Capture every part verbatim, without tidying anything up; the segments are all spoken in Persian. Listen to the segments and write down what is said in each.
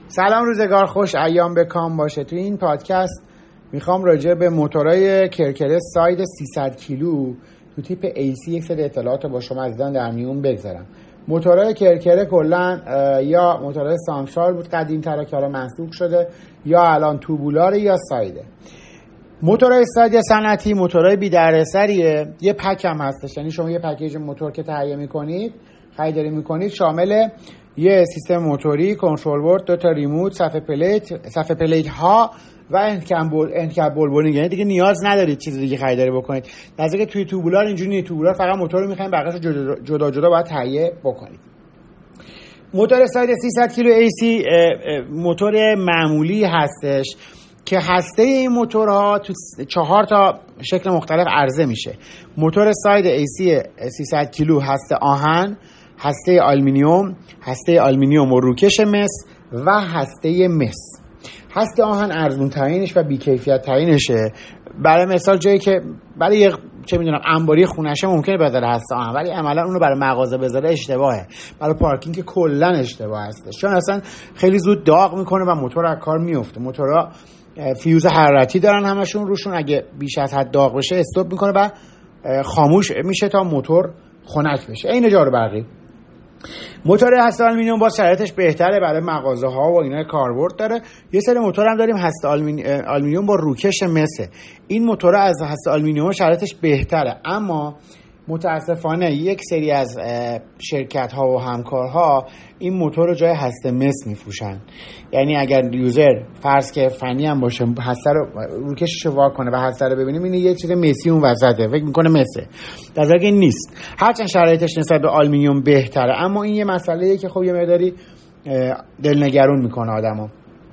سلام، روزگار خوش، ایام بکام باشه. توی این پادکست میخوام راجع به موتورهای کرکره ساید سیصد کیلو تو تیپ ای سی یک سری اطلاعات با شما عزیزان در میون بگذارم. موتورهای کرکره کلا یا موتورهای سانترال بود قدیم‌تر که حالا منسوخ شده، یا الان توبولار یا سایده. موتورهای ساید صنعتی موتورهای بی‌دردسریه، یه پک هم هستش. یعنی شما یه پکیج موتور که تهیه می‌کنید، خریداری می‌کنید، شامل یه سیستم موتوری، کنترل بورد، دو تا ریموت، صفحه پلیت، صفحه پلیت ها و اندکپ بولبولینگ. یعنی دیگه نیاز ندارید چیز دیگه خریداری بکنید. در حالی که توی توبولار اینجوری نیست. توبولار فقط موتور رو می‌خواید، بقیه‌شو جدا جدا جدا باید تهیه بکنید. موتور ساید سیصد کیلو ای سی موتور معمولی هستش که هسته این موتورها تو چهار تا شکل مختلف عرضه میشه. موتور ساید ای سی سیصد کیلو هسته آهن، هسته آلومینیوم، هسته آلومینیوم و روکش مس و هسته مس. هسته آهن ارزون ترینش و بی‌کیفیت ترینشه. برای مثال جایی که برای یه چه میدونم انباری خونشه ممکنه بذاره هسته آهن، ولی عملا اونو برای مغازه بذاره اشتباهه. برای پارکینگ که کلا اشتباه هستش، چون اصلا خیلی زود داغ میکنه و موتور از کار میفته. موتورها فیوز حرارتی دارن همشون روشون، اگه بیش از حد داغ بشه استاپ میکنه و خاموش میشه تا موتور خنک بشه. این جارو برقی. موتور هسته آلومینیوم با شرایطش بهتره، برای مغازه ها و اینا کاربرد داره. یه سری موتور هم داریم هسته آلومینیوم با روکش مسه. این موتور از هسته آلومینیوم شرایطش بهتره، اما متاسفانه یک سری از شرکت ها و همکارها این موتور رو جای هسته مس میفروشن. یعنی اگر یوزر فرض که فنی هم باشه، هسته رو روکشش رو وا کنه و هسته رو ببینیم، این یه چیز مسی اون وسطه، فکر میکنه مسه، در حالی که نیست. هرچند شرایطش نسبت به آلومینیوم بهتره، اما این یه مسئله‌ایه که خب یه مقداری دلنگرون میکنه آدمو.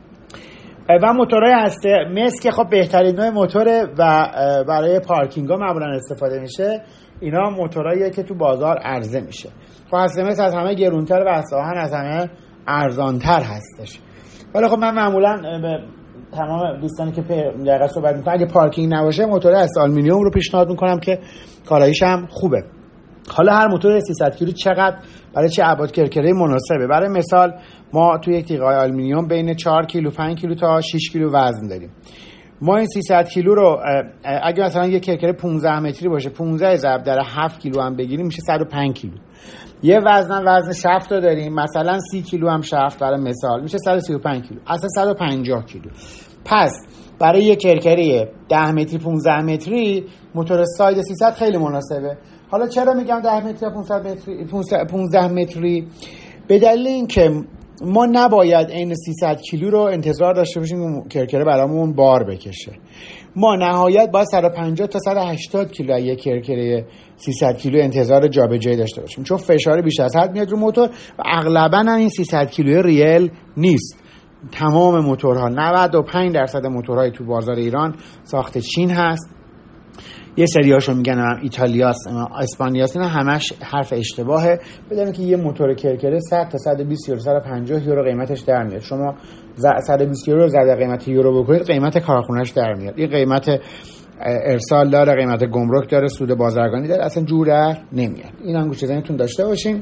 و موتورهای هسته مس که خب بهترین نوع موتوره و برای پارکینگ ها معمولا استفاده میشه. اینا موتوراییه که تو بازار عرضه میشه. خب هسته مس از همه گرونتر و هسته آهن از همه ارزانتر هستش. ولی خب من معمولا به تمام دوستانی که دقیقا صحبت میکنم، اگه پارکینگ نباشه موتور هسته آلومینیوم رو پیشنهاد میکنم که کاراییش هم خوبه. حالا هر موتور سیصد کیلو چقدر برای چه ابعاد کرکره مناسبه؟ برای مثال ما توی یک تیغه آلومینیوم بین چهار کیلو، پنج کیلو تا شش کیلو وزن داریم. ما این سیصد کیلو رو اگه مثلا یک کرکره پانزده متری باشه، پانزده ضرب در هفت کیلو هم بگیریم میشه صد و پنج کیلو. یه وزن وزن شفت رو داریم، مثلا سی کیلو هم شفت برای مثال میشه صد و سی و پنج کیلو، اصلا صد و پنجاه کیلو. پس برای یک کرکره ده متری پانزده متری موتور ساید سیصد خیلی مناسبه. حالا چرا میگم ده متری پانصد متری پانزده متری؟ به دلیل اینکه ما نباید این سیصد کیلو رو انتظار داشته باشیم که کرکره برامون بار بکشه. ما نهایت باید صد و پنجاه تا صد و هشتاد کیلو یک کرکره سیصد کیلو انتظار جابجایی داشته باشیم، چون فشار بیش از حد میاد رو موتور و اغلبا این سیصد کیلو ریل نیست. تمام موتورها، نود و پنج درصد موتورهای تو بازار ایران ساخت چین هست. یه سریاشو میگن هم ایتالیاست، اسپانیاست، اینا همش حرف اشتباهه. بدونید که یه موتور کرکره صد تا صد و بیست یورو، صد و پنجاه یورو قیمتش در میاد. شما صد و بیست یورو زده قیمت یورو بکنید، قیمت کارخونه‌اش در میاد. این قیمت ارسال داره، قیمت گمرک داره، سود بازرگانی داره، اصلا جوره نمیاد. این هم گوشه ذهنتون داشته باشین.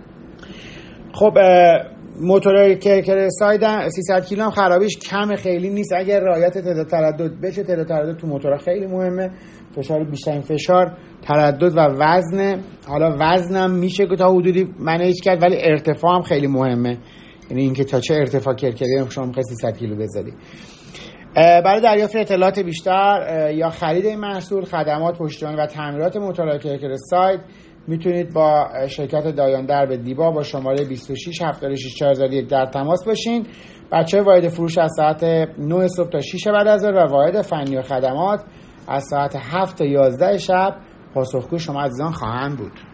خب موتور کرکره ساید سیصد کیلو هم خرابیش کم خیلی نیست اگر رعایت تعداد تردد بشه. تعداد تردد تو موتورها خیلی مهمه. فشار بیشترین فشار تردد و وزن. حالا وزنم میشه که تا حدودی منیج کرد، ولی ارتفاع هم خیلی مهمه. یعنی اینکه تا چه ارتفاع کرکره شما می‌خواید سیصد کیلو بذاری. برای دریافت اطلاعات بیشتر یا خرید این محصول، خدمات پشتیبانی و تعمیرات موتورهای کرکره ساید میتونید با شرکت دایان درب دیبا با شماره بیست و شش هفتاد و شش چهارصد و یک در تماس باشین. بچه‌های واحد فروش از ساعت نه صبح تا شش بعد از ظهر و واحد فنی و خدمات از ساعت هفت تا یازده شب پاسخگوی شما عزیزان خواهند بود.